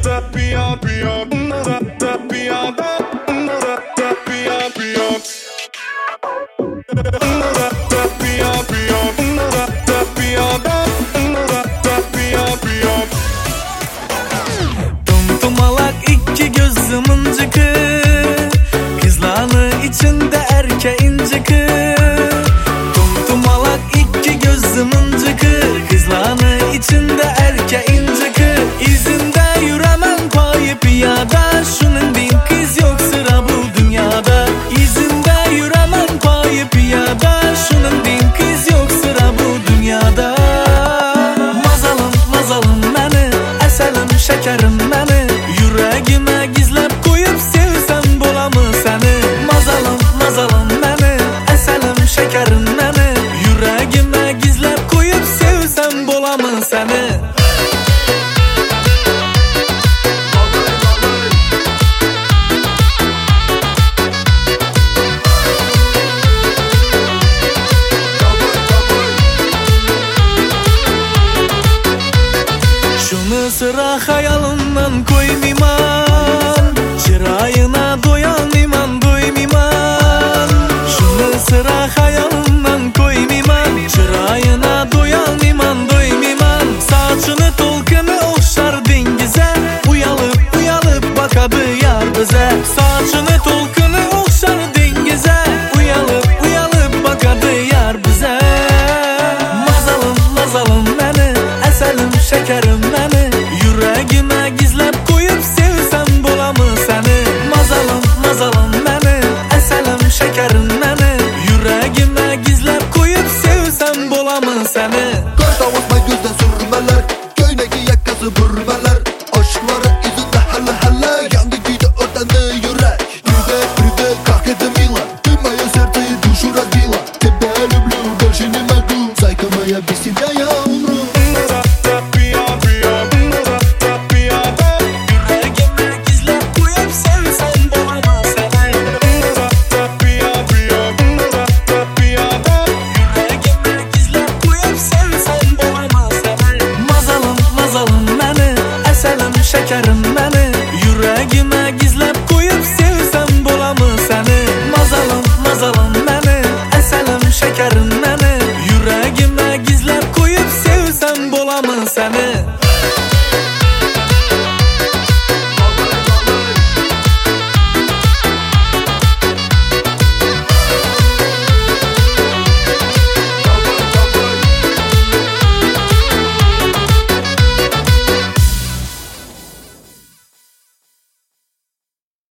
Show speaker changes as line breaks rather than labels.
Tumtumalak iki gözüm inciki, kızlarını içinde erkeğin inciki. Tumtumalak iki gözüm inciki, kızlarını içinde erkeğin inciki. İzinde yüremem payı piyada, şunun bin kız yok sıra bu dünyada. İzinde yüremem payı piyada, şunun bin kız yok sıra bu dünyada. Mazalım mazalım beni, eselim şekerim beni, yüreğime gizlep koyup sevsem bolamı seni. Mazalım mazalım beni, eselim şekerim beni, yüreğime gizlep koyup sevsem bolamı seni. Şunu sıra hayalından koymayman, çırağına doyanmayman doymayman. Şunu sıra hayalından koymayman, çırağına doyanmayman doymayman. Saçını tolkunu okşar dengize, uyalıp uyalıp bakadı yar bize. Saçını tolkunu okşar dengize, uyalıp uyalıp bakadı yar bize. Mazalım mazalım beni, eselim şekerim beni, yüreğime gizlep koyup sevsem bolamı seni. Mazalım mazalım beni, eselim şekerim beni, yüreğime gizlep koyup sevsem bolamı seni.
Kaş tavusma gözde sürmeler, köydeki yakası bürmeler. Aşkları izinde halle halle, yandı giydi ötendi yürek. Pride kalkıdı milan, düğmeye serteyi düşürer dilan. Tebe ölümlü başını medu, saykımaya bir ya umru.
Şekerim beni, yüreğime gizlep koyup sevsem bolamı seni. Mazalım mazalım beni, eselim şekerim beni, yüreğime gizlep koyup sevsem bolamı seni.